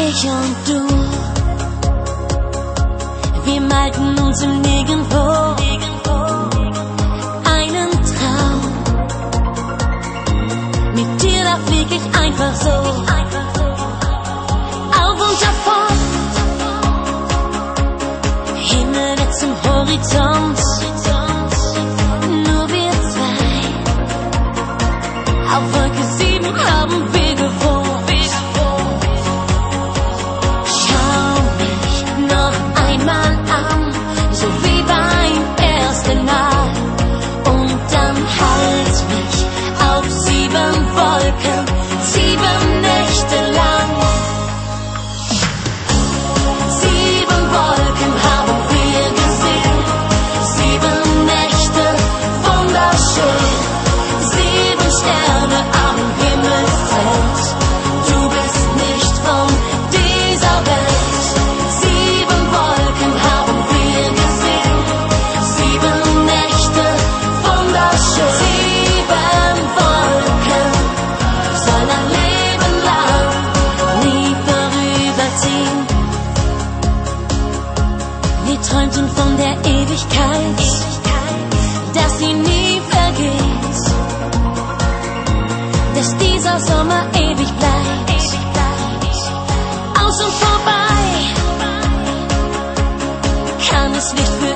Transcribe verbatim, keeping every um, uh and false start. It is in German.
ich und du, wir malten uns im Nirgendwo einen Traum. Mit dir, da flieg ich einfach so auf und davon, Himmel weg zum Horizont. Nur wir zwei, auf Wolke sieben haben wir gewohnt. Schau mich noch einmal an, so wie beim ersten Mal, und dann halt mich auf sieben Wolken, sieben Nächte lang. Sieben Wolken haben wir gesehen, sieben Nächte wunderschön, sieben Sterne am Himmelszelt. Du bist nicht von dieser Welt. Sieben Wolken haben wir gesehen, sieben Nächte wunderschön. Sieben Wolken sollen ein Leben lang nie vorüberziehen. Wir träumten von der Ewigkeit, dass sie nie vergeht, dass dieser Sommer ewig bleibt. Aus und vorbei kann es nicht für